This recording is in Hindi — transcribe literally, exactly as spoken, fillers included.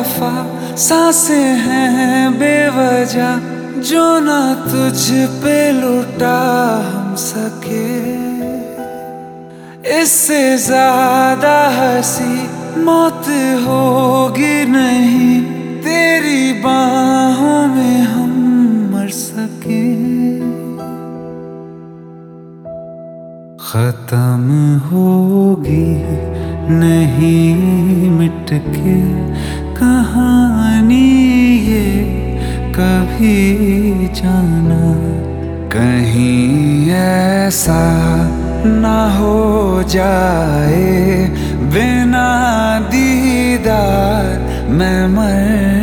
बेवफा सांसें हैं बेवजह, जो ना तुझ पे लुटा हम सके। इससे ज्यादा हंसी मौत होगी नहीं, तेरी बाहों में हम मर सके। खत्म होगी नहीं मिट के कहानी ये कभी जाना, कहीं ऐसा ना हो जाए बिना दीदार मैं मर